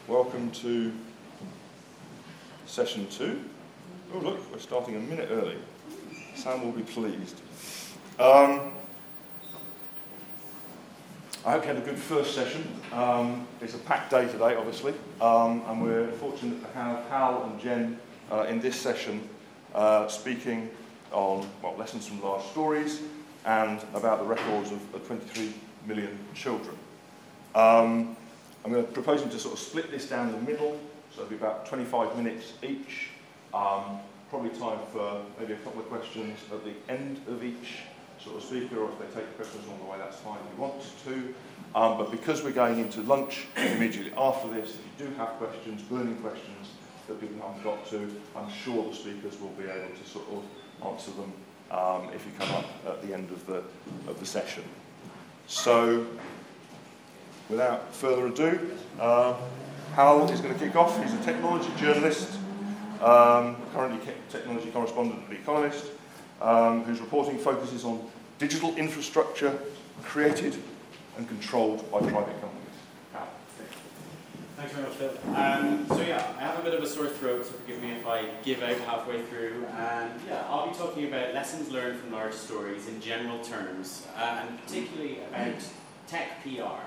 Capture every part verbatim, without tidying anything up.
Welcome to session two. Oh look, we're starting a minute early. Sam will be pleased. Um, I hope you had a good first session. Um, it's a packed day today, obviously, um, and we're fortunate to have Hal and Jen uh, in this session uh, speaking on well, lessons from large stories and about the records of, of twenty-three million children. Um, I'm going to propose to sort of split this down the middle, so it'll be about twenty-five minutes each. Um, probably time for maybe a couple of questions at the end of each sort of speaker, or if they take questions along the way, that's fine if you want to. Um, but because we're going into lunch immediately after this, if you do have questions, burning questions that people haven't got to, I'm sure the speakers will be able to sort of answer them um, if you come up at the end of the of the session. So, without further ado, uh, Hal is going to kick off. He's a technology journalist, um, currently technology correspondent at The Economist, um, whose reporting focuses on digital infrastructure created and controlled by private companies. Hal. Thanks very much, Phil. Um, so yeah, I have a bit of a sore throat, so forgive me if I give out halfway through. And yeah, I'll be talking about lessons learned from large stories in general terms, uh, and particularly about tech P R.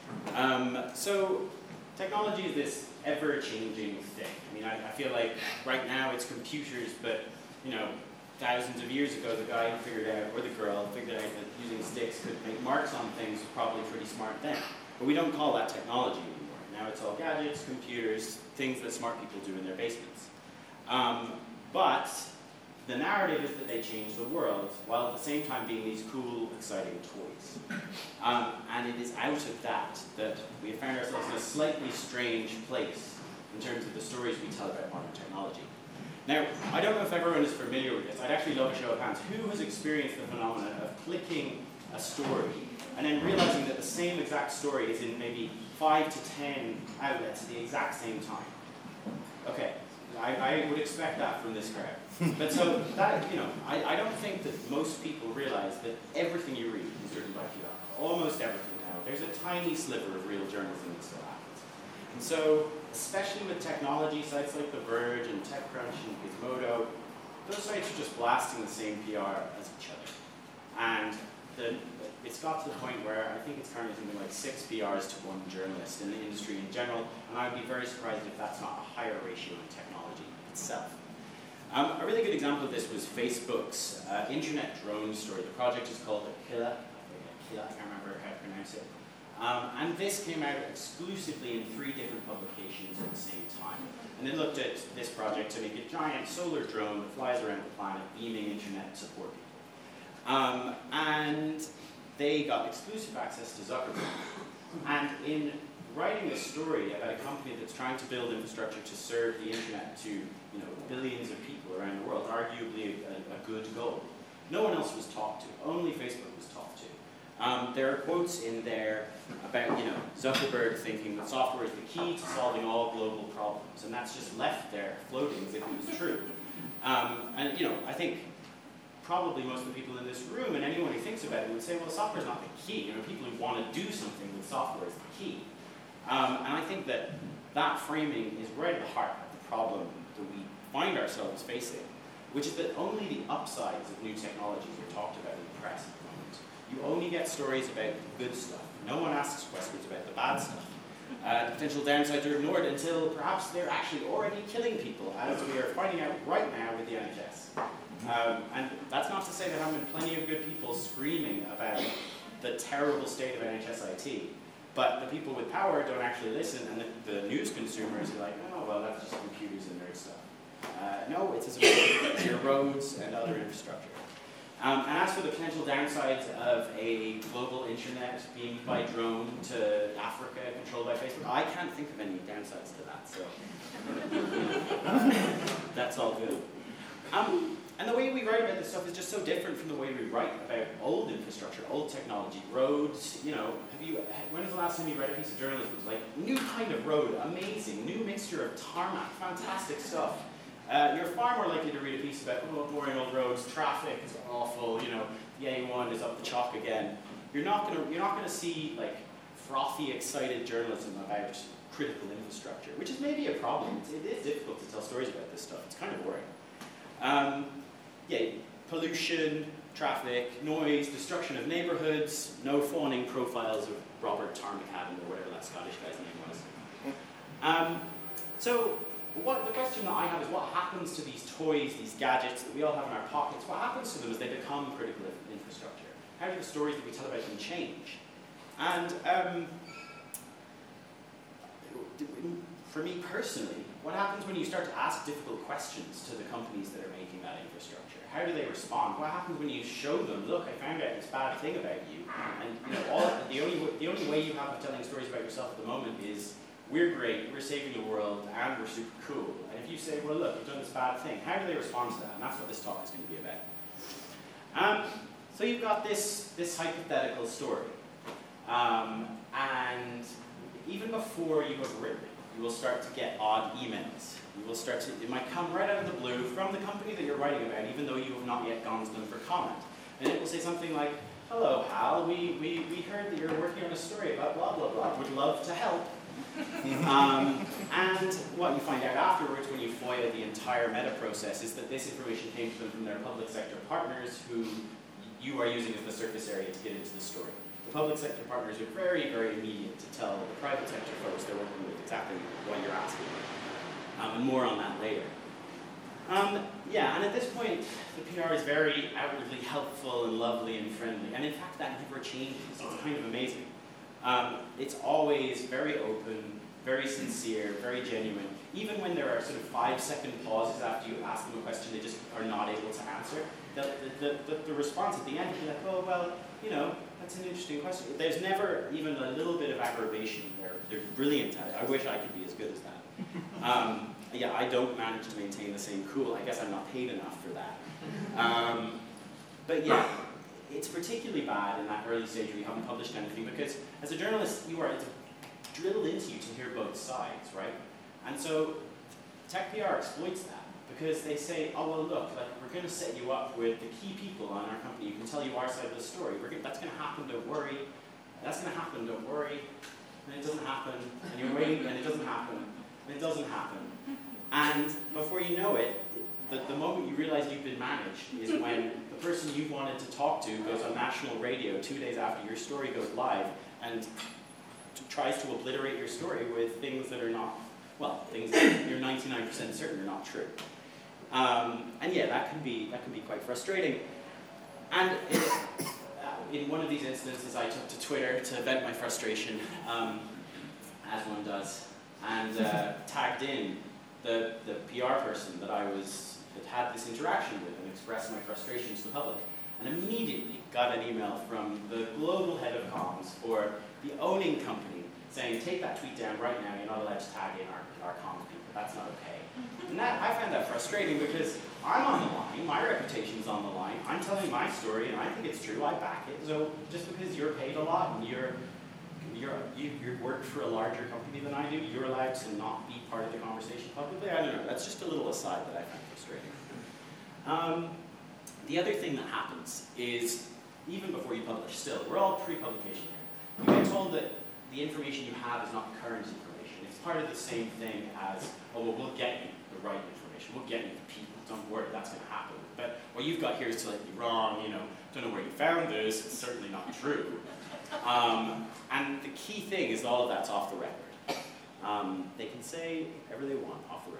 Um, so, technology is this ever-changing thing. I mean, I, I feel like right now it's computers, but, you know, thousands of years ago, the guy who figured out, or the girl, figured out that using sticks could make marks on things was probably pretty smart then. But we don't call that technology anymore. Now it's all gadgets, computers, things that smart people do in their basements. Um, but the narrative is that they changed the world, while at the same time being these cool, exciting toys. Um, and it is out of that that we have found ourselves in a slightly strange place in terms of the stories we tell about modern technology. Now, I don't know if everyone is familiar with this. I'd actually love a show of hands. Who has experienced the phenomenon of clicking a story and then realizing that the same exact story is in maybe five to ten outlets at the exact same time? Okay. I, I would expect that from this crowd. But so, that, you know, I, I don't think that most people realize that everything you read is written by P R. Almost everything now. There's a tiny sliver of real journalism that still happens. And so, especially with technology, sites like The Verge and TechCrunch and Gizmodo, those sites are just blasting the same P R as each other. And the, it's got to the point where I think it's currently something like six P Rs to one journalist in the industry in general, and I would be very surprised if that's not a higher ratio in technology itself. Um, a really good example of this was Facebook's uh, internet drone story. The project is called Aquila. Aquila, I can't remember how to pronounce it. Um, and this came out exclusively in three different publications at the same time. And they looked at this project to make a giant solar drone that flies around the planet, beaming internet to poor people. Um, and they got exclusive access to Zuckerberg. And in writing a story about a company that's trying to build infrastructure to serve the internet to, you know, billions of people around the world, arguably a, a good goal, no one else was talked to. Only Facebook was talked to. Um, there are quotes in there about, you know, Zuckerberg thinking that software is the key to solving all global problems, and that's just left there floating as if it was true. Um, and, you know, I think probably most of the people in this room and anyone who thinks about it would say, well, software is not the key. You know, people who want to do something with software is the key. Um, and I think that that framing is right at the heart of the problem that we find ourselves facing, which is that only the upsides of new technologies are talked about in the press at the moment. You only get stories about the good stuff. No one asks questions about the bad stuff. Uh, the potential downsides are ignored until perhaps they're actually already killing people, as we are finding out right now with the N H S. Um, and that's not to say there haven't been plenty of good people screaming about the terrible state of N H S I T. But the people with power don't actually listen, and the, the news consumers are like, oh, well, that's just computers and nerd stuff. Uh, no, it's as important as your roads and other infrastructure. Um, and as for the potential downsides of a global internet beamed by drone to Africa controlled by Facebook, I can't think of any downsides to that, so that's all good. Um, And the way we write about this stuff is just so different from the way we write about old infrastructure, old technology, roads. You know, have you? When was the last time you read a piece of journalism? It was like, new kind of road, amazing, new mixture of tarmac, fantastic stuff. Uh, you're far more likely to read a piece about, oh, boring old roads, traffic is awful. You know, the A one is up the chalk again. You're not gonna, you're not gonna see like frothy, excited journalism about critical infrastructure, which is maybe a problem. It's, it is difficult to tell stories about this stuff. It's kind of boring. Um, yeah, pollution, traffic, noise, destruction of neighborhoods, no fawning profiles of Robert Tarmacadam or whatever that Scottish guy's name was. Um, so what, the question that I have is what happens to these toys, these gadgets that we all have in our pockets? What happens to them as they become critical infrastructure? How do the stories that we tell about them change? And um, for me personally, what happens when you start to ask difficult questions to the companies that are making that infrastructure? How do they respond? What happens when you show them, look, I found out this bad thing about you, and you know, all, the, only, the only way you have of telling stories about yourself at the moment is, we're great, we're saving the world, and we're super cool. And if you say, well, look, you've done this bad thing, how do they respond to that? And that's what this talk is going to be about. Um, so you've got this, this hypothetical story. Um, and even before you have written it, you will start to get odd emails. You will start to, it might come right out of the blue from the company that you're writing about, even though you have not yet gone to them for comment. And it will say something like, hello, Hal, we, we, we heard that you're working on a story about blah, blah, blah. Would love to help. um, and what you find out afterwards when you F O I A the entire meta process is that this information came to them from their public sector partners who you are using as the surface area to get into the story. The public sector partners are very, very immediate to tell the private sector folks they're working with exactly what you're asking. Um, and more on that later. Um, yeah, and at this point, the P R is very outwardly helpful and lovely and friendly. And in fact, that never changes. It's kind of amazing. Um, it's always very open, very sincere, very genuine. Even when there are sort of five-second pauses after you ask them a question they just are not able to answer, the, the, the, the response at the end will be like, oh, well, you know, that's an interesting question. There's never even a little bit of aggravation. They're, they're brilliant at it. I wish I could be as good as that. Um, yeah, I don't manage to maintain the same cool. I guess I'm not paid enough for that. Um, but yeah, it's particularly bad in that early stage where you haven't published anything because as a journalist, you are, it's drilled into you to hear both sides, right? And so Tech P R exploits that because they say, oh, well, look, like, we're going to set you up with the key people on our company who can tell you our side of the story. We're gonna, that's going to happen, don't worry. That's going to happen, don't worry. And it doesn't happen. And you're waiting, and it doesn't happen. And it doesn't happen. And before you know it, the, the moment you realize you've been managed is when the person you wanted to talk to goes on national radio two days after your story goes live and t tries to obliterate your story with things that are not, well, things that you're ninety-nine percent certain are not true. Um, and yeah, that can be that can be quite frustrating. And it, uh, in one of these instances, I took to Twitter to vent my frustration, um, as one does, and uh, tagged in the, the P R person that I was that had this interaction with and expressed my frustration to the public, and immediately got an email from the global head of comms for the owning company saying, take that tweet down right now, you're not allowed to tag in our, our comms people, that's not okay. And that, I find that frustrating because I'm on the line, my reputation's on the line, I'm telling my story and I think it's true, I back it. So just because you're paid a lot and you're, you're, you you work for a larger company than I do, you're allowed to not be part of the conversation publicly? I don't know, that's just a little aside that I find frustrating. Um, the other thing that happens is, even before you publish, still, we're all pre-publication here. You get told that the information you have is not current information. It's part of the same thing as, oh, well, we'll get you the right information. We'll get you the people. Don't worry, that's going to happen. But what you've got here is slightly wrong. You know, don't know where you found this. It's certainly not true. Um, and the key thing is all of that's off the record. Um, they can say whatever they want off the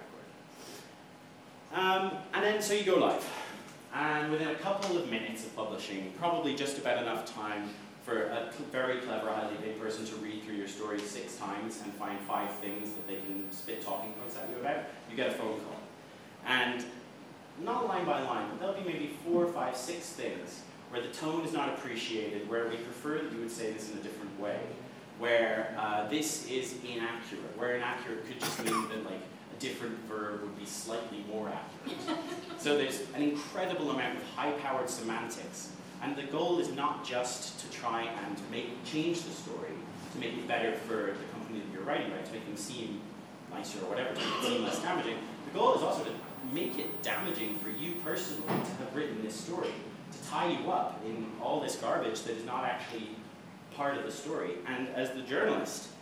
record. Um, and then, so you go live. And within a couple of minutes of publishing, probably just about enough time for a very clever, highly paid person to read through your story six times and find five things that they can spit talking points at you about, you get a phone call. And not line by line, but there'll be maybe four, five, six things where the tone is not appreciated, where we prefer that you would say this in a different way, where uh, this is inaccurate, where inaccurate could just mean that like a different verb would be slightly more accurate. So there's an incredible amount of high-powered semantics. And the goal is not just to try and make change the story, to make it better for the company that you're writing about, to make them seem nicer or whatever, to make it seem less damaging. The goal is also to make it damaging for you personally to have written this story, to tie you up in all this garbage that is not actually part of the story. And as the journalist,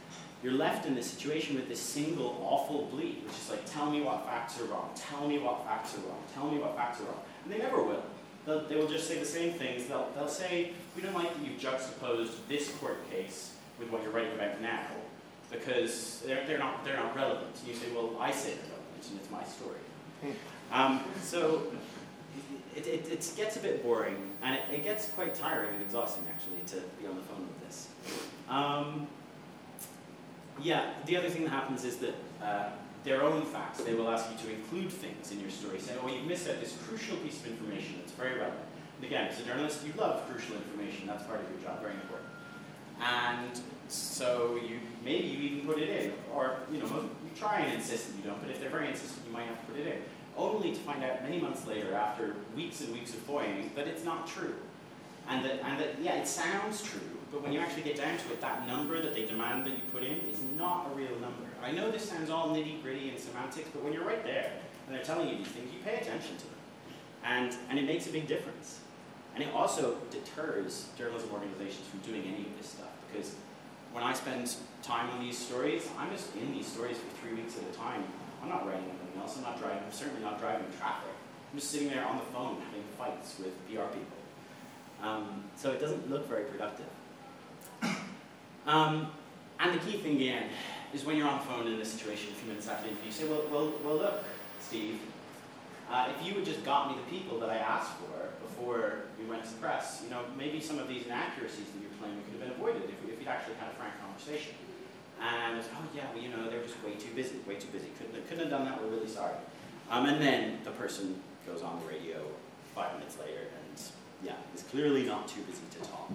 you're left in this situation with this single awful bleed, which is like, tell me what facts are wrong, tell me what facts are wrong, tell me what facts are wrong. And they never will. They'll, they will just say the same things. They'll, they'll say, we don't like that you've juxtaposed this court case with what you're writing about now, because they're, they're, not, they're not relevant. And you say, well, I say they're relevant, and it's my story. Um, so it, it, it gets a bit boring, and it, it gets quite tiring and exhausting, actually, to be on the phone with this. Um, yeah, the other thing that happens is that uh, their own facts, they will ask you to include things in your story, saying, oh, you've missed out this crucial piece of information that's very relevant. And again, as a journalist, you love crucial information. That's part of your job, very important. And so you maybe you even put it in, or you know, you try and insist that you don't, but if they're very insistent, you might have to put it in, only to find out many months later, after weeks and weeks of foiling, that it's not true. And that, and that, yeah, it sounds true, but when you actually get down to it, that number that they demand that you put in is not a real number. I know this sounds all nitty-gritty and semantics, but when you're right there, and they're telling you these things, you pay attention to them. And, and it makes a big difference. And it also deters journalism organizations from doing any of this stuff, because when I spend time on these stories, I'm just in these stories for three weeks at a time. I'm not writing anything else, I'm not driving, I'm certainly not driving traffic. I'm just sitting there on the phone having fights with P R people. Um, so it doesn't look very productive. Um, and the key thing, again, is when you're on the phone in this situation a few minutes after the interview, you say, well, well, well look, Steve, uh, if you had just got me the people that I asked for before we went to the press, you know, maybe some of these inaccuracies that you're claiming could have been avoided if, we, if you'd actually had a frank conversation. And it's, oh yeah, well, you know, they're just way too busy, way too busy. Couldn't, couldn't have done that, we're really sorry. Um, and then the person goes on the radio five minutes later and, yeah, is clearly not too busy to talk.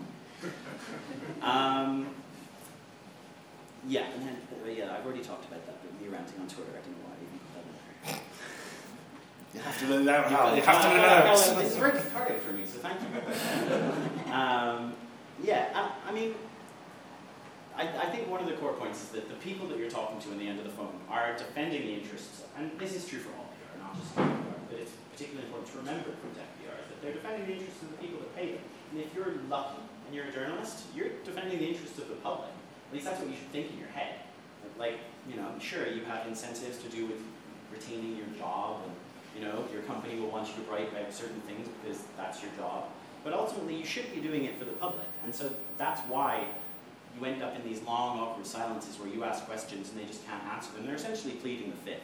um, yeah, and then, uh, yeah, I've already talked about that, but me ranting on Twitter, I don't know why I even put that in there. You have to learn that how. You have to learn that out. It's very cathartic for me, so thank you. um, yeah, I, I mean, I, I think one of the core points is that the people that you're talking to in the end of the phone are defending the interests, and this is true for all P R, not just Tech P R, but it's particularly important to remember from Tech P R, that they're defending the interests of the people that pay them. And if you're lucky and you're a journalist, you're defending the interests of the public. At least that's what you should think in your head. Like, you know, sure, you have incentives to do with retaining your job, and, you know, your company will want you to write about certain things because that's your job. But ultimately, you should be doing it for the public. And so that's why you end up in these long, awkward silences where you ask questions and they just can't answer them. They're essentially pleading the fifth.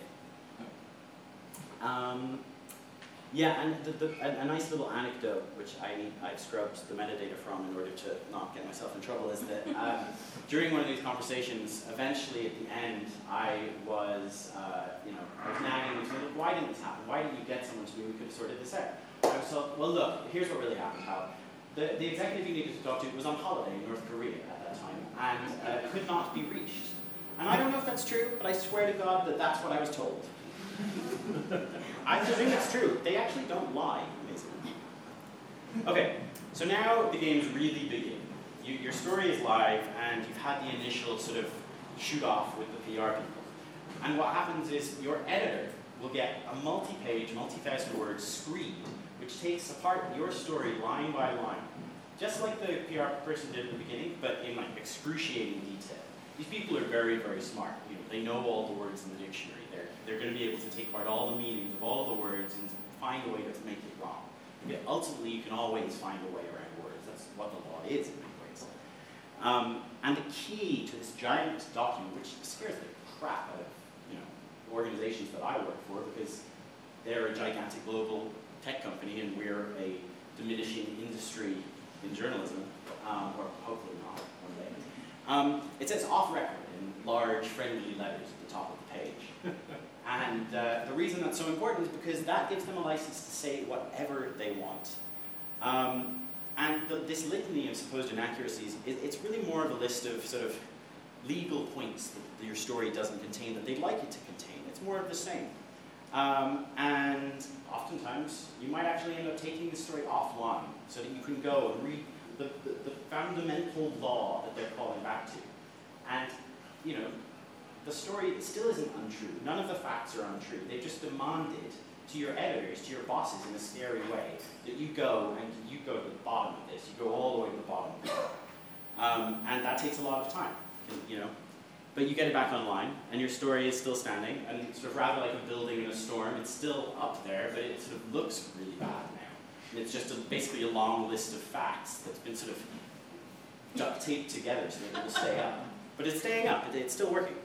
Um, yeah, and the, the, a, a nice little anecdote, which I, I've scrubbed the metadata from in order to not get myself in trouble, is that um, during one of these conversations, eventually at the end, I was, uh, you know, I was nagging and saying, look, why didn't this happen? Why didn't you get someone to me? We could have sorted this out. I was like, well, look, here's what really happened, Hal. The, the executive you needed to talk to was on holiday in North Korea at that time and uh, could not be reached. And I don't know if that's true, but I swear to God that that's what I was told. I presume it's true. They actually don't lie, amazingly. Okay, so now the games really begin. You, your story is live, and you've had the initial sort of shoot-off with the P R people. And what happens is your editor will get a multi-page, multi-thousand word screed, which takes apart your story line by line, just like the P R person did at the beginning, but in like excruciating detail. These people are very, very smart. You know, they know all the words in the dictionary. They're, they're going to be able to take apart all the meanings of all the words and find a way to make it wrong. But ultimately, you can always find a way around words. That's what the law is in many ways. Um, and the key to this giant document, which scares the crap out of you know organizations that I work for, because they're a gigantic global tech company and we're a diminishing industry in journalism, um, or hopefully not one day. Um, it says off record in large friendly letters at the top of the page. And uh, the reason that's so important is because that gives them a license to say whatever they want. Um, and the, this litany of supposed inaccuracies, it, it's really more of a list of sort of legal points that your story doesn't contain that they'd like it to contain. It's more of the same. Um, and oftentimes, you might actually end up taking the story offline so that you can go and read the, the, the fundamental law that they're calling back to. And, you know, the story still isn't untrue. None of the facts are untrue. They've just demanded to your editors, to your bosses in a scary way, that you go and you go to the bottom of this. You go all the way to the bottom of it. Um, and that takes a lot of time. You know, but you get it back online, and your story is still standing, and sort of rather like a building in a storm, it's still up there, but it sort of looks really bad now. And it's just a, basically a long list of facts that's been sort of duct taped together so that it will stay up. But it's staying up, it's still working.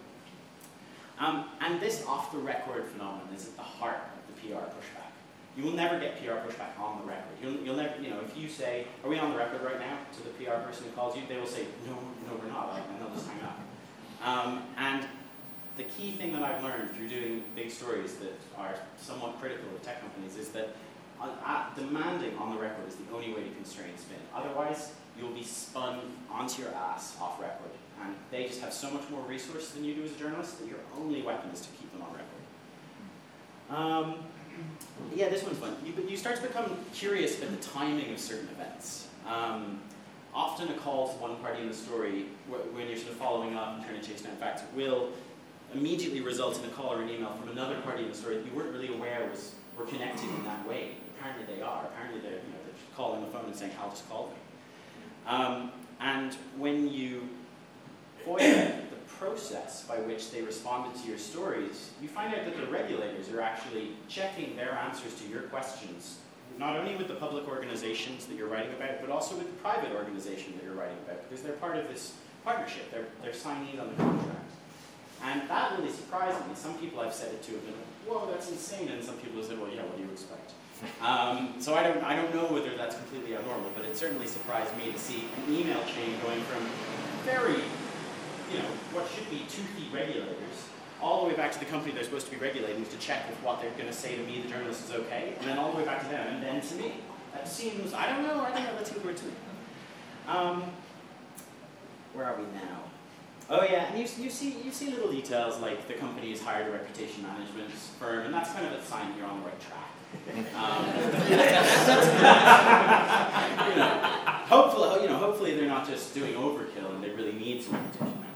Um, and this off-the-record phenomenon is at the heart of the P R pushback. You will never get P R pushback on the record. You'll, you'll never, you know, if you say, are we on the record right now, to the P R person who calls you, they will say, no, no, we're not, and they'll just hang up. Um, and the key thing that I've learned through doing big stories that are somewhat critical of tech companies is that uh, uh, demanding on the record is the only way to constrain spin. Otherwise, you'll be spun onto your ass off record. And they just have so much more resource than you do as a journalist that your only weapon is to keep them on record. Um, yeah, this one's fun. You, you start to become curious about the timing of certain events. Um, often a call to one party in the story, when you're sort of following up and trying to chase down facts, will immediately result in a call or an email from another party in the story that you weren't really aware was were connected in that way. Apparently they are. Apparently they're, you know, they're calling the phone and saying, I'll just call them. Um, and when you FOIA the process by which they responded to your stories, you find out that the regulators are actually checking their answers to your questions, not only with the public organizations that you're writing about, but also with the private organization that you're writing about, because they're part of this partnership. They're, they're signees on the contract. And that really surprised me. Some people I've said it to have been like, whoa, that's insane. And some people have said, well, yeah, what do you expect? Um, so I don't, I don't know whether that's completely abnormal, but it certainly surprised me to see an email chain going from very, you know, what should be toothy regulators, all the way back to the company they're supposed to be regulating to check if what they're going to say to me, the journalist, is okay, and then all the way back to them, and then to me. That seems, I don't know, I think that seems weird to me. Um, where are we now? Oh yeah, and you, you see you see little details like the company has hired a reputation management firm, and that's kind of a sign you're on the right track. Um, you know, hopefully, you know, hopefully they're not just doing overkill and they really need some reputation management.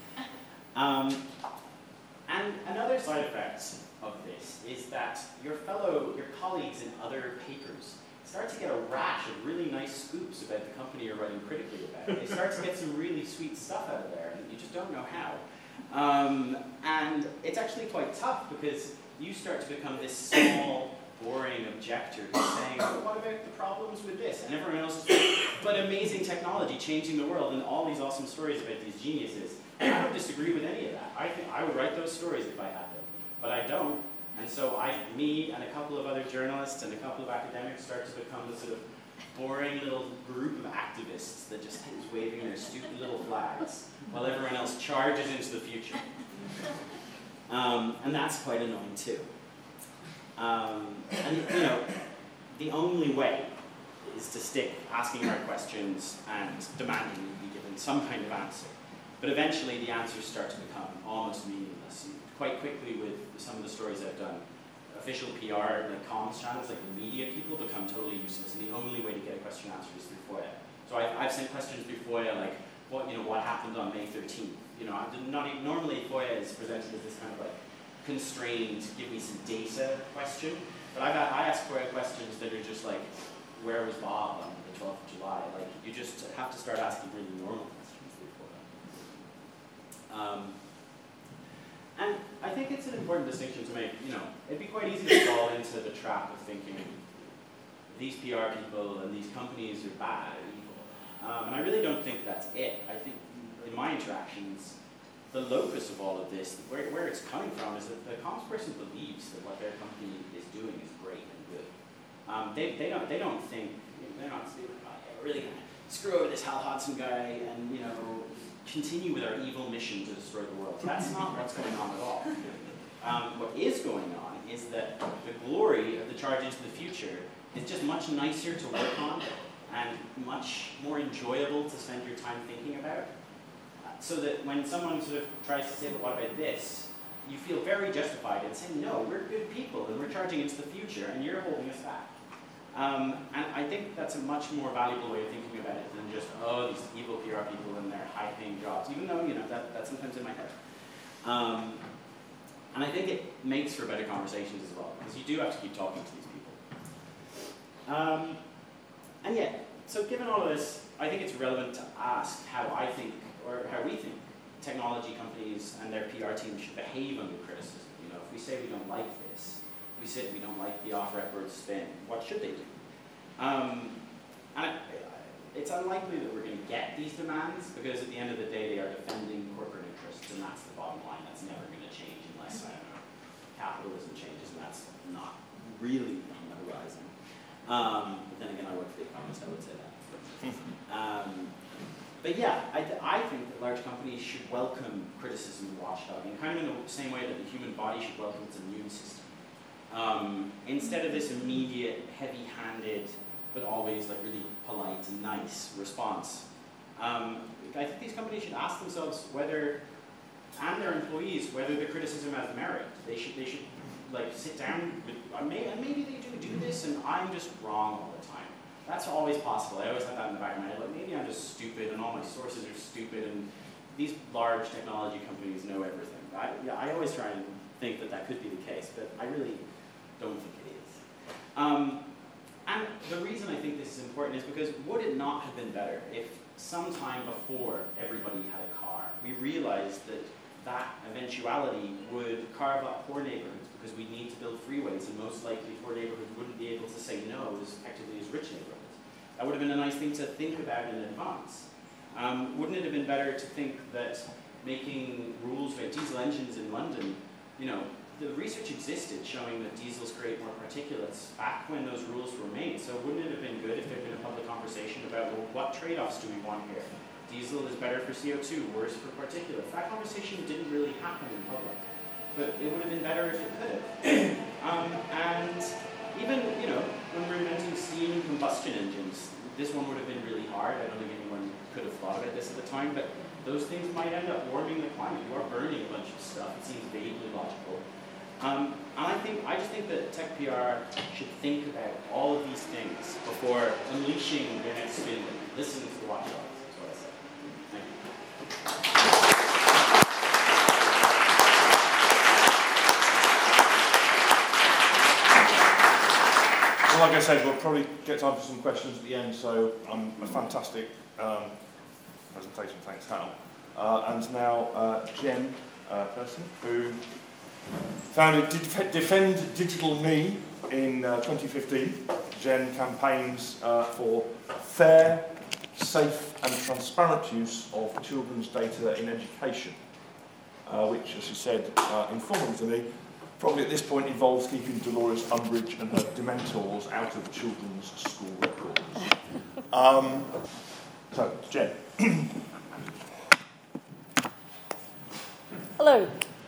Um, and another side effect of this is that your fellow, your colleagues in other papers start to get a rash of really nice scoops about the company you're writing critically about. They start to get some really sweet stuff out of there, and you just don't know how. Um, and it's actually quite tough because you start to become this small, boring objector who's saying, oh, what about the problems with this? And everyone else is like, but amazing technology changing the world and all these awesome stories about these geniuses. And I don't disagree with any of that. I think I would write those stories if I had them, but I don't. And so I, me and a couple of other journalists and a couple of academics start to become this sort of boring little group of activists that just is waving their stupid little flags while everyone else charges into the future. Um, and that's quite annoying too. Um, and you know, the only way is to stick asking hard questions and demanding you be given some kind of answer. But eventually the answers start to become almost meaningless. Quite quickly with some of the stories I've done, official P R, like comms channels, like the media people become totally useless, and the only way to get a question answered is through FOIA. So I've, I've sent questions through FOIA, like, what, you know, what happened on May thirteenth? You know, not even, normally FOIA is presented as this kind of like constrained, give me some data question, but I've, I ask FOIA questions that are just like, where was Bob on the twelfth of July? Like, you just have to start asking really normal questions through FOIA. Um, And I think it's an important distinction to make. You know, it'd be quite easy to fall into the trap of thinking these P R people and these companies are bad or evil. Um, and I really don't think that's it. I think in my interactions, the locus of all of this, where, where it's coming from, is that the comms person believes that what their company is doing is great and good. Um, they, they don't they don't think, you know, they're not stupid about it. We're really going to screw over this Hal Hodson guy and, you know, continue with our evil mission to destroy the world. That's not what's going on at all. Um, what is going on is that the glory of the charge into the future is just much nicer to work on and much more enjoyable to spend your time thinking about. Uh, so that when someone sort of tries to say, but what about this? You feel very justified in saying, no, we're good people and we're charging into the future and you're holding us back. Um, and I think that's a much more valuable way of thinking about it than just, oh, these evil P R people and their high-paying jobs, even though, you know, that, that's sometimes in my head. Um, and I think it makes for better conversations as well, because you do have to keep talking to these people. Um, and yet, so given all of this, I think it's relevant to ask how I think, or how we think technology companies and their P R teams should behave under criticism. You know, if we say we don't like this, we say we don't like the off-record spin, what should they do? Um, and it, it's unlikely that we're going to get these demands, because at the end of the day they are defending corporate interests, and that's the bottom line. That's never going to change unless, I don't know, capitalism changes, and that's not really on the horizon. Um, but then again, I work for the economist, I would say that. um, But yeah, I, th I think that large companies should welcome criticism and watchdogging, kind of in the same way that the human body should welcome its immune system. Um, instead of this immediate, heavy-handed, but always like really polite and nice response, um, I think these companies should ask themselves whether, and their employees, whether the criticism has merit. They should, they should like sit down with, uh, maybe, maybe they do do this, and I'm just wrong all the time. That's always possible. I always have that in the back of my head. Like, maybe I'm just stupid and all my sources are stupid and these large technology companies know everything. I, yeah, I always try and think that that could be the case, but I really don't think it is. Um, and the reason I think this is important is because would it not have been better if sometime before everybody had a car, we realized that that eventuality would carve up poor neighborhoods, because we need to build freeways, and most likely poor neighborhoods wouldn't be able to say no as effectively as rich neighborhoods. That would have been a nice thing to think about in advance. Um, wouldn't it have been better to think that making rules about diesel engines in London, you know, the research existed showing that diesels create more particulates back when those rules were made. So wouldn't it have been good if there had been a public conversation about, well, what trade-offs do we want here? Diesel is better for C O two, worse for particulates. That conversation didn't really happen in public, but it would have been better if it could have. um, and even, you know, when we're inventing steam combustion engines, this one would have been really hard. I don't think anyone could have thought about this at the time, but those things might end up warming the climate. You are burning a bunch of stuff. It seems vaguely logical. Um, and I think, I just think that tech P R should think about all of these things before unleashing their next spin. Listen to the watchdogs. That's what I say. Thank you. Well, like I said, we'll probably get time for some questions at the end, so um, a fantastic um, presentation, thanks Hal. Uh, and now uh, Jen uh, Person, who founded Def Defend Digital Me in uh, twenty fifteen. Jen campaigns uh, for fair, safe and transparent use of children's data in education, uh, which, as she said uh, informally to me, probably at this point involves keeping Dolores Umbridge and her dementors out of children's school records. Um, so, Jen. Hello.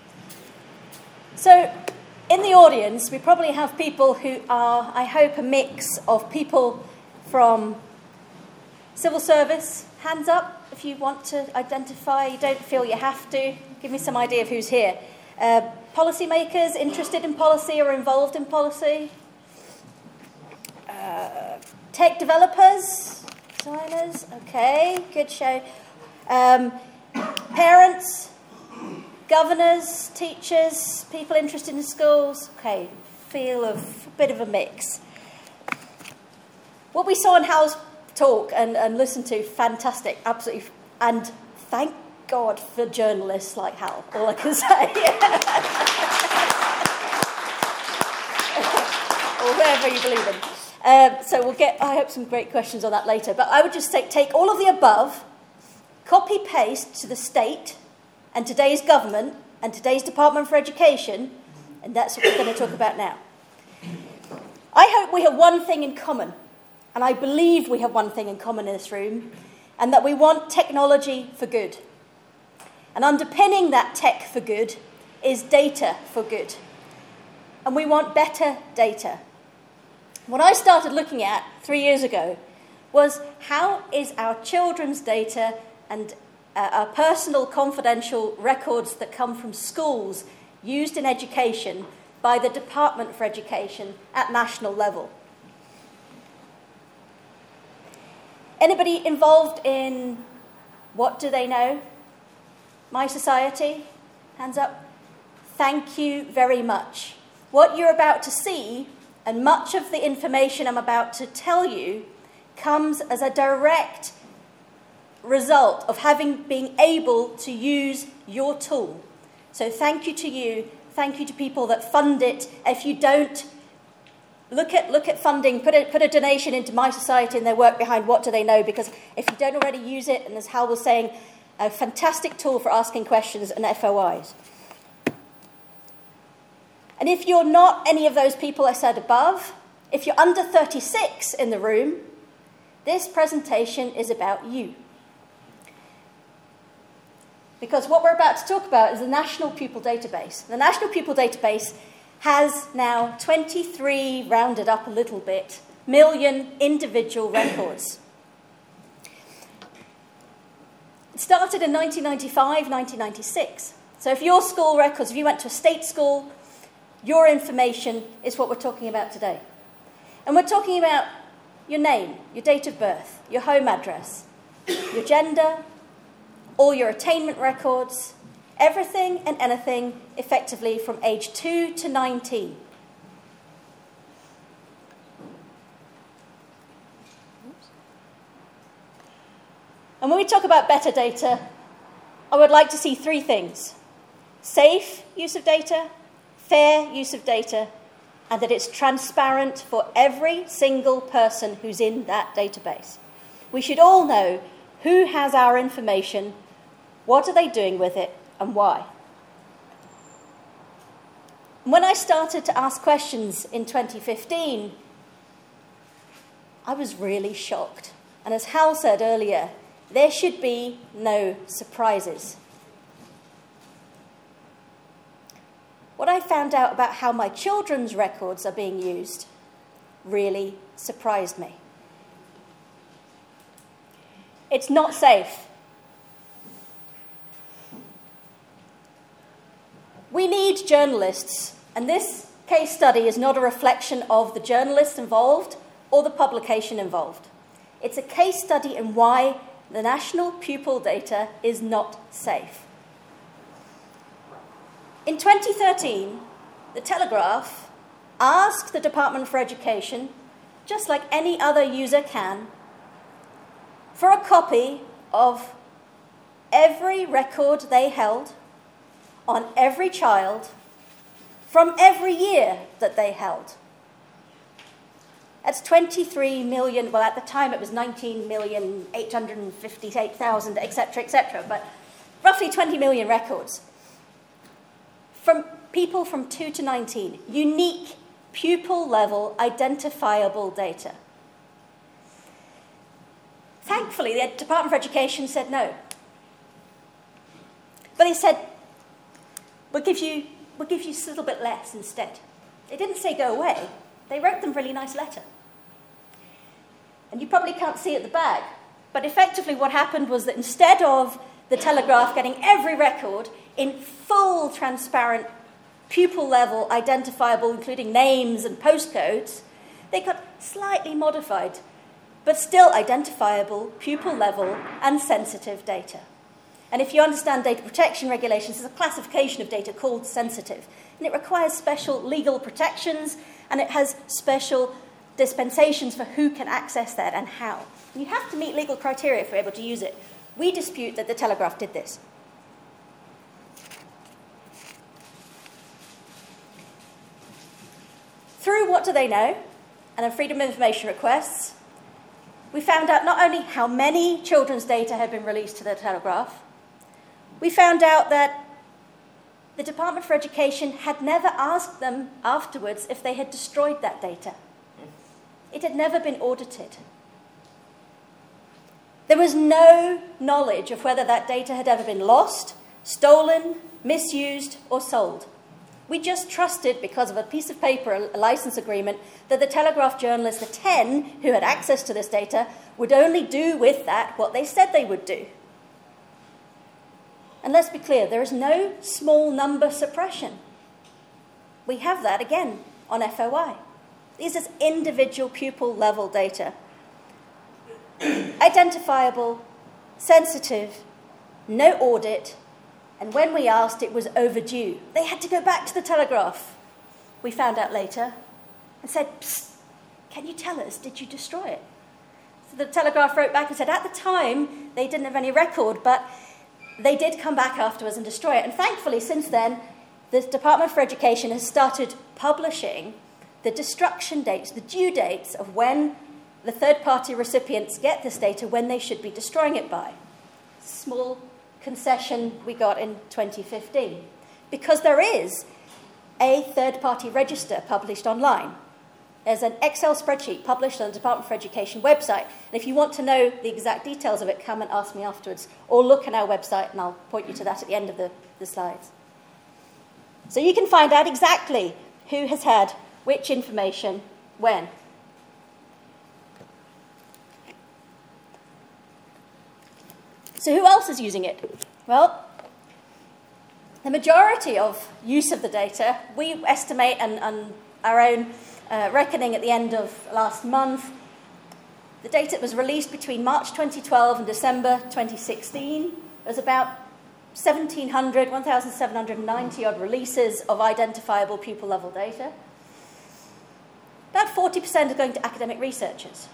So, in the audience, we probably have people who are, I hope, a mix of people from civil service. Hands up if you want to identify. You don't feel you have to. Give me some idea of who's here. Uh, policymakers interested in policy or involved in policy. Uh, tech developers, designers. Okay, good show. Um, parents. Governors, teachers, people interested in schools. Okay, feel of a bit of a mix. What we saw in Hal's talk and, and listened to, fantastic, absolutely. And thank God for journalists like Hal, all I can say. Or whoever you believe in. Um, so we'll get, I hope, some great questions on that later. But I would just say, take all of the above, copy-paste to the state, and today's government, and today's Department for Education, and that's what we're going to talk about now. I hope we have one thing in common, and I believe we have one thing in common in this room, and that we want technology for good. And underpinning that tech for good is data for good. And we want better data. What I started looking at three years ago was how is our children's data and Uh, our personal confidential records that come from schools used in education by the Department for Education at national level. Anybody involved in What Do They Know? My Society? Hands up. Thank you very much. What you're about to see, and much of the information I'm about to tell you, comes as a direct result of having been able to use your tool. So thank you to you. Thank you to people that fund it. If you don't, look at look at funding. Put a put a donation into My Society and their work behind What Do They Know? Because if you don't already use it, and as Hal was saying, a fantastic tool for asking questions and F O Is. And if you're not any of those people I said above, if you're under thirty-six in the room, this presentation is about you. Because what we're about to talk about is the National Pupil Database. The National Pupil Database has now twenty-three, rounded up a little bit, million individual records. It started in nineteen ninety-five, nineteen ninety-six. So if your school records, if you went to a state school, your information is what we're talking about today. And we're talking about your name, your date of birth, your home address, your gender, all your attainment records, everything and anything effectively from age two to nineteen. And when we talk about better data, I would like to see three things: safe use of data, fair use of data, and that it's transparent for every single person who's in that database. We should all know who has our information, what are they doing with it, and why. When I started to ask questions in twenty fifteen, I was really shocked. And as Hal said earlier, there should be no surprises. What I found out about how my children's records are being used really surprised me. It's not safe. We need journalists, and this case study is not a reflection of the journalists involved or the publication involved. It's a case study in why the national pupil data is not safe. In twenty thirteen, the Telegraph asked the Department for Education, just like any other user can, for a copy of every record they held on every child from every year that they held. That's twenty-three million, well, at the time it was nineteen million eight hundred fifty-eight thousand, et cetera, et cetera, but roughly twenty million records. From people from two to nineteen, unique pupil-level identifiable data. Thankfully, the Department for Education said no. But they said, we'll give you, we'll give you a little bit less instead. They didn't say go away. They wrote them a really nice letter. And you probably can't see at the back, but effectively what happened was that instead of the Telegraph getting every record in full, transparent, pupil-level, identifiable, including names and postcodes, they got slightly modified, but still identifiable, pupil-level, and sensitive data. And if you understand data protection regulations, there's a classification of data called sensitive, and it requires special legal protections, and it has special dispensations for who can access that and how. You have to meet legal criteria for able to use it. We dispute that the Telegraph did this. Through What Do They Know and the Freedom of Information requests, we found out not only how many children's data had been released to the Telegraph, we found out that the Department for Education had never asked them afterwards if they had destroyed that data. It had never been audited. There was no knowledge of whether that data had ever been lost, stolen, misused, or sold. We just trusted, because of a piece of paper, a license agreement, that the Telegraph journalists, the ten who had access to this data, would only do with that what they said they would do. And let's be clear, there is no small number suppression. We have that, again, on F O I. These are individual pupil level data. Identifiable, sensitive, no audit, and when we asked, it was overdue. They had to go back to the Telegraph, we found out later, and said, "Psst, can you tell us, did you destroy it?" So the Telegraph wrote back and said, at the time, they didn't have any record, but they did come back afterwards and destroy it. And thankfully, since then, the Department for Education has started publishing the destruction dates, the due dates of when the third-party recipients get this data, when they should be destroying it by. Small concession we got in twenty fifteen. Because there is a third-party register published online. There's an Excel spreadsheet published on the Department for Education website. And if you want to know the exact details of it, come and ask me afterwards. Or look at our website, and I'll point you to that at the end of the, the slides. So you can find out exactly who has had which information when. So who else is using it? Well, the majority of use of the data, we estimate, and, and our own uh, reckoning at the end of last month, the data that was released between March twenty twelve and December twenty sixteen was about seventeen hundred, one thousand seven hundred ninety odd releases of identifiable pupil-level data. About forty percent are going to academic researchers.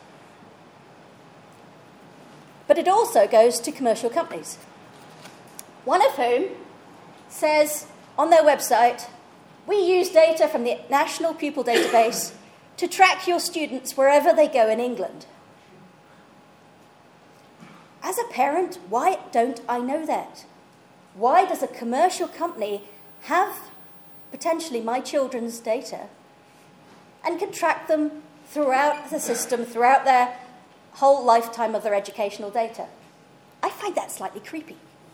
But it also goes to commercial companies, one of whom says on their website, we use data from the National Pupil Database to track your students wherever they go in England. As a parent, why don't I know that? Why does a commercial company have potentially my children's data and can track them throughout the system, throughout their whole lifetime of their educational data? I find that slightly creepy.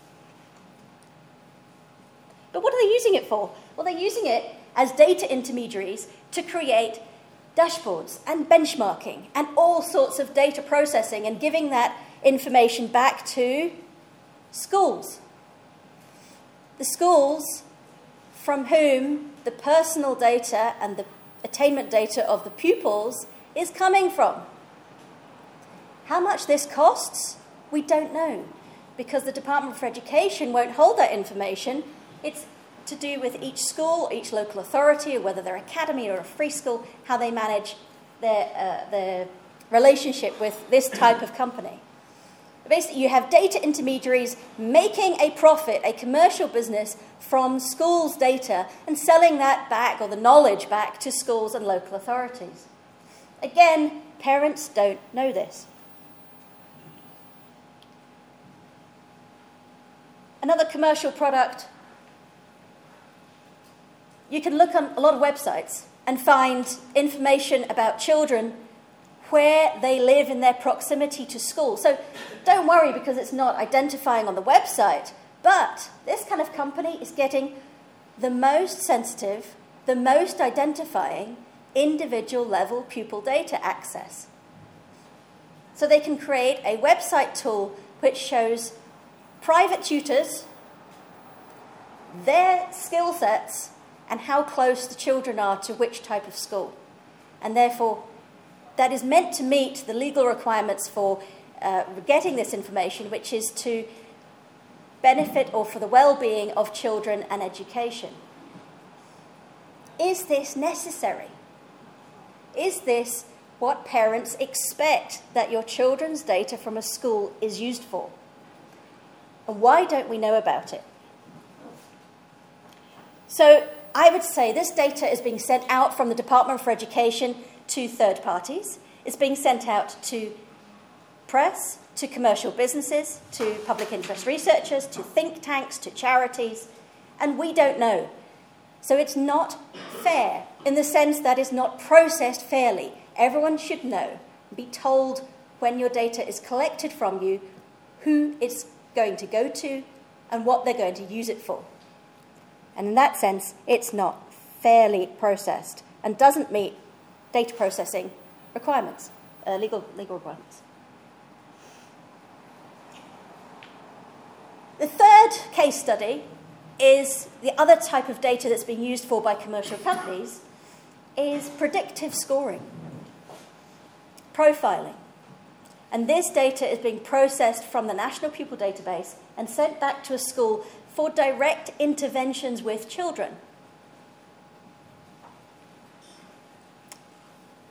But what are they using it for? Well, they're using it as data intermediaries to create dashboards and benchmarking and all sorts of data processing and giving that information back to schools. The schools from whom the personal data and the attainment data of the pupils is coming from. How much this costs, we don't know, because the Department for Education won't hold that information. It's to do with each school, each local authority, or whether they're academy or a free school, how they manage their, uh, their relationship with this type of company. Basically, you have data intermediaries making a profit, a commercial business from schools' data and selling that back, or the knowledge back, to schools and local authorities. Again, parents don't know this. Another commercial product, you can look on a lot of websites and find information about children where they live in their proximity to school. So don't worry because it's not identifying on the website, but this kind of company is getting the most sensitive, the most identifying individual level pupil data access. So they can create a website tool which shows private tutors, their skill sets, and how close the children are to which type of school. And therefore, that is meant to meet the legal requirements for uh, getting this information, which is to benefit or for the well-being of children and education. Is this necessary? Is this what parents expect that your children's data from a school is used for? And why don't we know about it? So I would say this data is being sent out from the Department for Education to third parties. It's being sent out to press, to commercial businesses, to public interest researchers, to think tanks, to charities, and we don't know. So it's not fair in the sense that it's not processed fairly. Everyone should know, be told when your data is collected from you, who it's going to go to, and what they're going to use it for. And in that sense, it's not fairly processed and doesn't meet data processing requirements, uh, legal, legal requirements. The third case study is the other type of data that's being used for by commercial companies is predictive scoring, profiling. And this data is being processed from the National Pupil Database and sent back to a school for direct interventions with children. I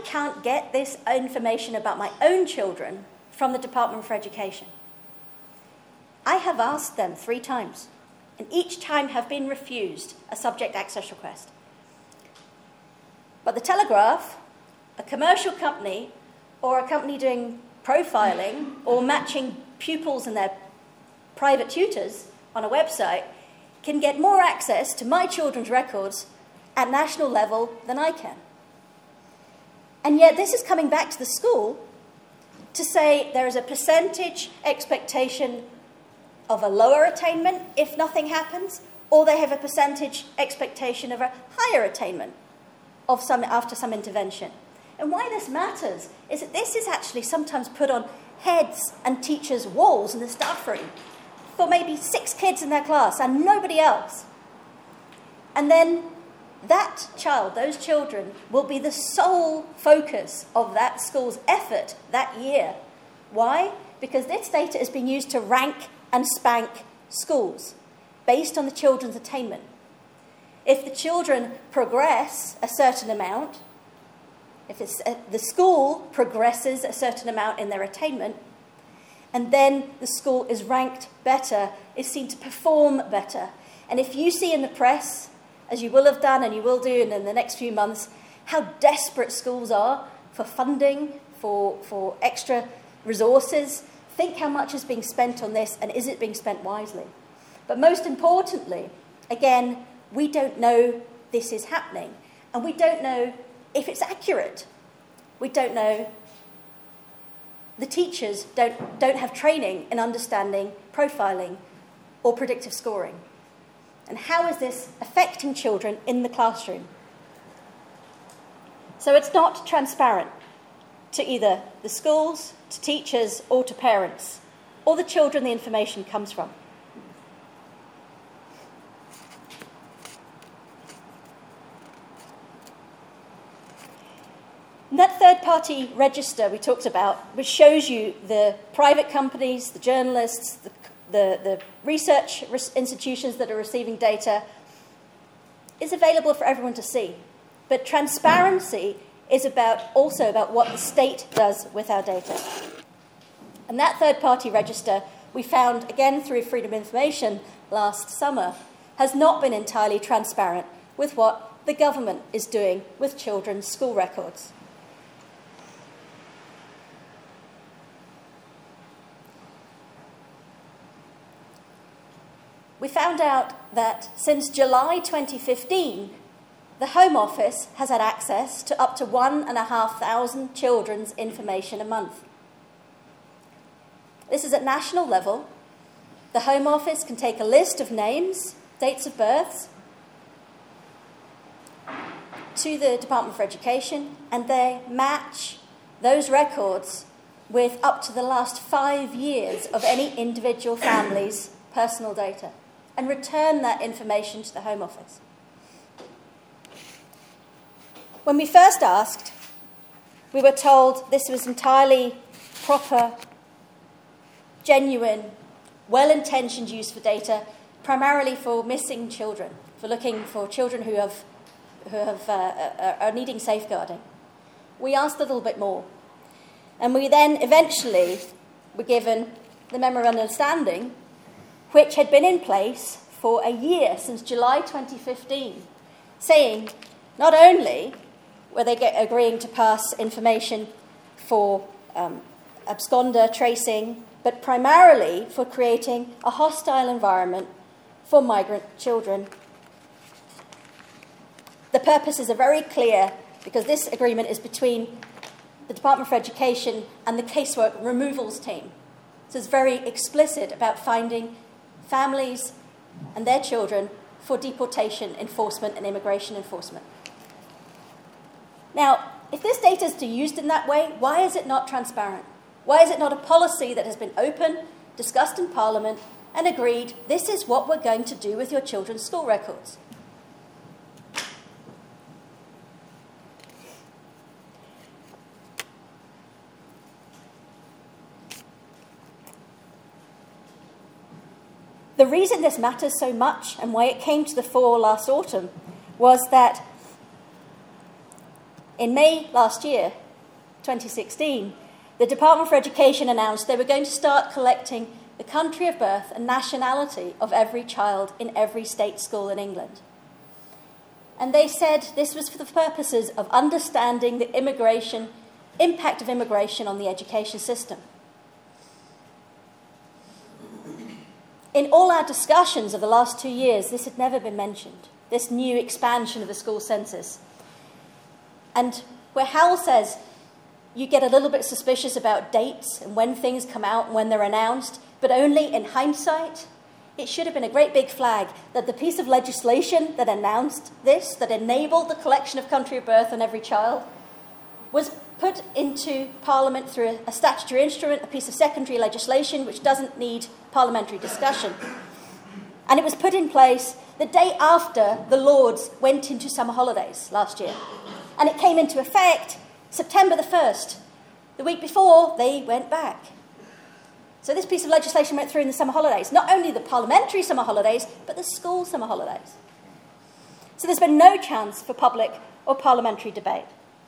can't get this information about my own children from the Department for Education. I have asked them three times, and each time have been refused a subject access request. But the Telegraph, a commercial company, or a company doing profiling or matching pupils and their private tutors on a website, can get more access to my children's records at national level than I can. And yet this is coming back to the school to say there is a percentage expectation of a lower attainment if nothing happens, or they have a percentage expectation of a higher attainment of some, after some intervention. And why this matters is that this is actually sometimes put on heads and teachers' walls in the staff room for maybe six kids in their class and nobody else. And then that child, those children, will be the sole focus of that school's effort that year. Why? Because this data is being used to rank and spank schools based on the children's attainment. If the children progress a certain amount, if it's, uh, the school progresses a certain amount in their attainment, and then the school is ranked better, is seen to perform better. And if you see in the press, as you will have done and you will do in the next few months, how desperate schools are for funding, for, for extra resources, think how much is being spent on this and is it being spent wisely. But most importantly, again, we don't know this is happening, and we don't know if it's accurate. We don't know. The teachers don't, don't have training in understanding profiling or predictive scoring. And how is this affecting children in the classroom? So it's not transparent to either the schools, to teachers, or to parents, or the children the information comes from. And that third-party register we talked about, which shows you the private companies, the journalists, the, the, the research institutions that are receiving data, is available for everyone to see. But transparency is about also about what the state does with our data. And that third-party register, we found, again through Freedom of Information last summer, has not been entirely transparent with what the government is doing with children's school records. We found out that since July twenty fifteen, the Home Office has had access to up to one and a half thousand children's information a month. This is at national level. The Home Office can take a list of names, dates of births, to the Department for Education, and they match those records with up to the last five years of any individual family's personal data, and return that information to the Home Office. When we first asked, we were told this was entirely proper, genuine, well-intentioned use for data, primarily for missing children, for looking for children who have who have uh, are needing safeguarding. We asked a little bit more, and we then eventually were given the memorandum of understanding, which had been in place for a year, since July twenty fifteen, saying not only were they get, agreeing to pass information for um, absconder tracing, but primarily for creating a hostile environment for migrant children. The purposes are very clear, because this agreement is between the Department for Education and the casework removals team. So it's very explicit about finding families and their children for deportation enforcement and immigration enforcement. Now, if this data is to be used in that way, why is it not transparent? Why is it not a policy that has been open, discussed in Parliament, and agreed, this is what we're going to do with your children's school records? The reason this matters so much, and why it came to the fore last autumn, was that in May last year, twenty sixteen, the Department for Education announced they were going to start collecting the country of birth and nationality of every child in every state school in England. And they said this was for the purposes of understanding the immigration, impact of immigration on the education system. In all our discussions of the last two years, this had never been mentioned, this new expansion of the school census. And where Hal says you get a little bit suspicious about dates and when things come out and when they're announced, but only in hindsight, it should have been a great big flag that the piece of legislation that announced this, that enabled the collection of country of birth on every child, was put into Parliament through a statutory instrument, a piece of secondary legislation which doesn't need parliamentary discussion. And it was put in place the day after the Lords went into summer holidays last year. And it came into effect September the first, the week before they went back. So this piece of legislation went through in the summer holidays, not only the parliamentary summer holidays, but the school summer holidays. So there's been no chance for public or parliamentary debate.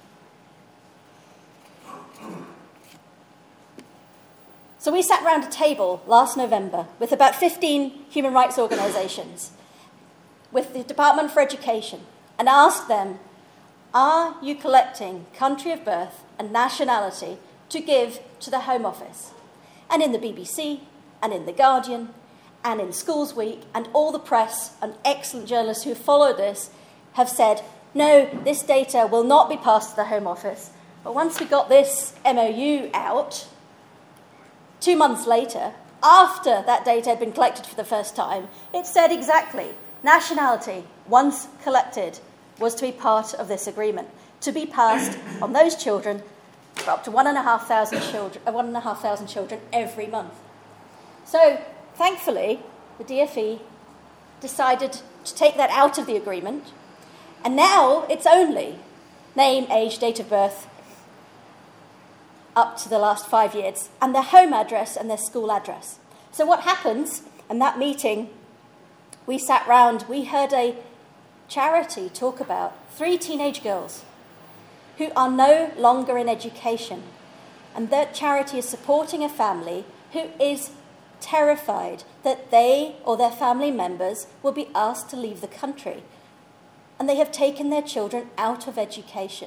So we sat round a table last November with about fifteen human rights organisations, with the Department for Education, and asked them, are you collecting country of birth and nationality to give to the Home Office? And in the B B C, and in The Guardian, and in Schools Week, and all the press and excellent journalists who follow this have said, no, this data will not be passed to the Home Office. But once we got this M O U out, two months later, after that data had been collected for the first time, it said exactly, nationality, once collected, was to be part of this agreement, to be passed on those children for up to one and a half thousand children, uh, one and a half thousand children every month. So, thankfully, the D F E decided to take that out of the agreement, and now it's only name, age, date of birth, up to the last five years, and their home address and their school address. So what happens, in that meeting, we sat round, we heard a charity talk about three teenage girls who are no longer in education, and that charity is supporting a family who is terrified that they or their family members will be asked to leave the country, and they have taken their children out of education.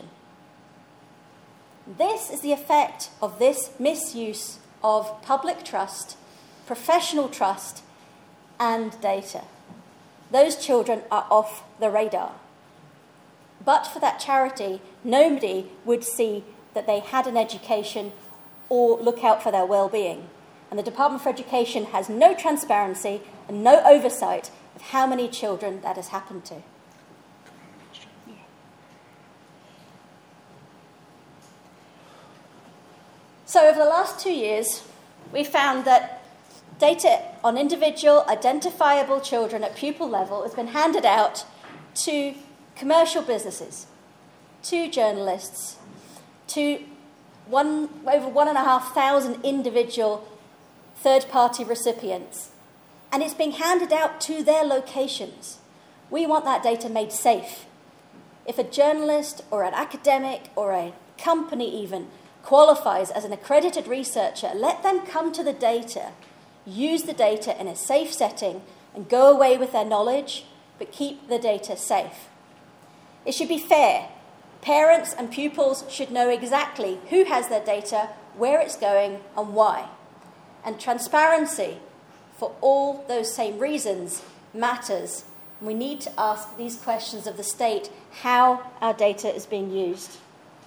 This is the effect of this misuse of public trust, professional trust, and data. Those children are off the radar. But for that charity, nobody would see that they had an education or look out for their well-being. And the Department for Education has no transparency and no oversight of how many children that has happened to. So over the last two years, we've found that data on individual identifiable children at pupil level has been handed out to commercial businesses, to journalists, to one, over one and a half thousand individual third-party recipients, and it's being handed out to their locations. We want that data made safe. If a journalist or an academic or a company even qualifies as an accredited researcher, let them come to the data, use the data in a safe setting, and go away with their knowledge, but keep the data safe. It should be fair. Parents and pupils should know exactly who has their data, where it's going, and why. And transparency, for all those same reasons, matters. We need to ask these questions of the state, how our data is being used.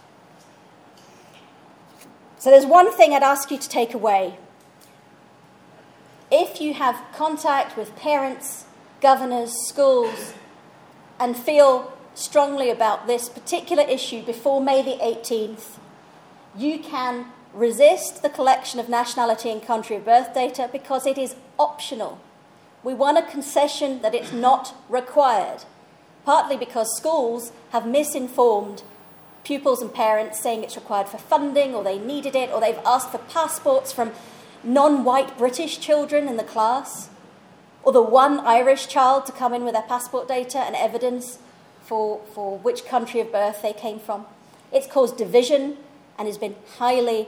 So there's one thing I'd ask you to take away. If you have contact with parents, governors, schools, and feel strongly about this particular issue before May the eighteenth, you can resist the collection of nationality and country of birth data because it is optional. We want a concession that it's not required, partly because schools have misinformed pupils and parents saying it's required for funding, or they needed it, or they've asked for passports from non-white British children in the class, or the one Irish child to come in with their passport data and evidence for, for which country of birth they came from. It's caused division and has been highly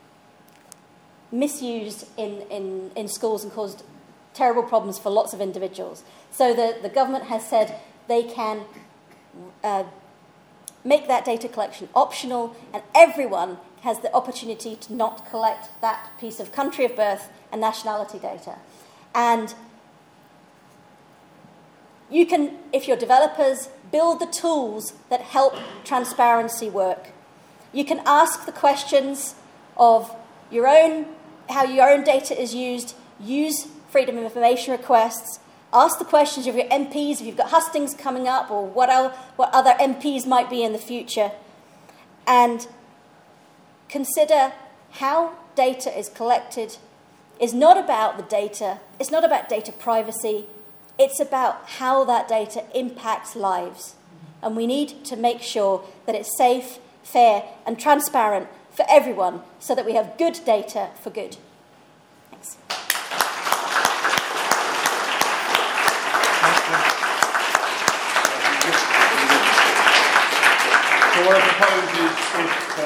misused in, in, in schools and caused terrible problems for lots of individuals. So the, the government has said they can uh, make that data collection optional, and everyone has the opportunity to not collect that piece of country of birth and nationality data. And you can, if you're developers, build the tools that help transparency work. You can ask the questions of your own, how your own data is used, use freedom of information requests, ask the questions of your M Ps if you've got hustings coming up or what, else, what other M Ps might be in the future, and consider how data is collected is not about the data, it's not about data privacy, it's about how that data impacts lives. And we need to make sure that it's safe, fair, and transparent for everyone so that we have good data for good. Thanks. So what I propose is, if, uh,